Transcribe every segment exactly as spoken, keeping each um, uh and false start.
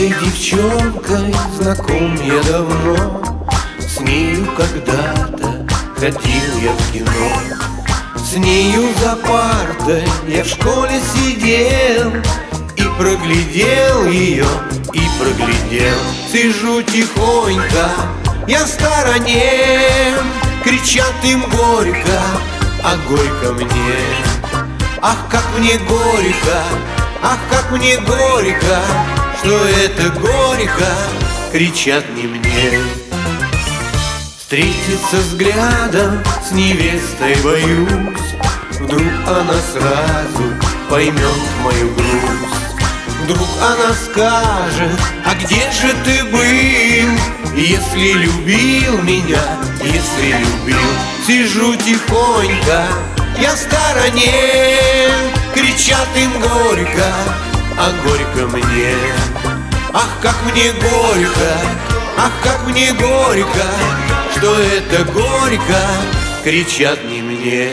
этой девчонкой знаком я давно, с нею когда-то ходил я в кино. С нею за партой я в школе сидел и проглядел ее, и проглядел. Сижу тихонько, я в стороне, кричат им горько, а горько мне. Ах, как мне горько, ах, как мне горько, что это горько, кричат не мне. Встретиться взглядом с невестой боюсь, вдруг она сразу поймет мою грусть. Вдруг она скажет: а где же ты был, если любил меня, если любил? Сижу тихонько, я в стороне, кричат им горько, а горько мне. Ах, как мне горько, ах, как мне горько, что это горько, кричат не мне.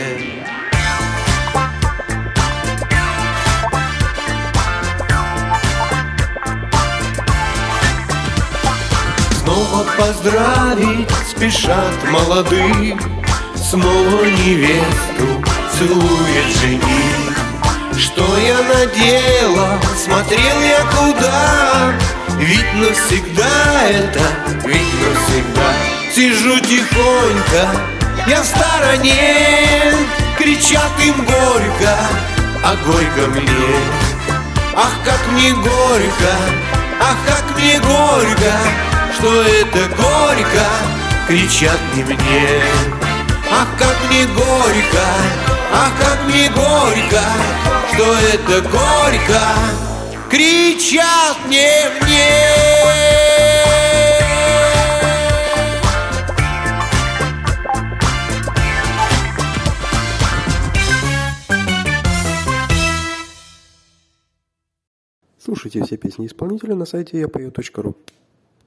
Снова поздравить спешат молодых, снова невесту целует жених. Что я надела, смотрел я куда, ведь навсегда это, ведь навсегда. Сижу тихонько, я в стороне, кричат им горько, а горько мне. Ах, как мне горько, ах, как мне горько, что это горько, кричат не мне. Ах, как мне горько, ах, как мне горько, что это горько, кричат не мне. Слушайте все песни исполнителя на сайте я пою точка ру.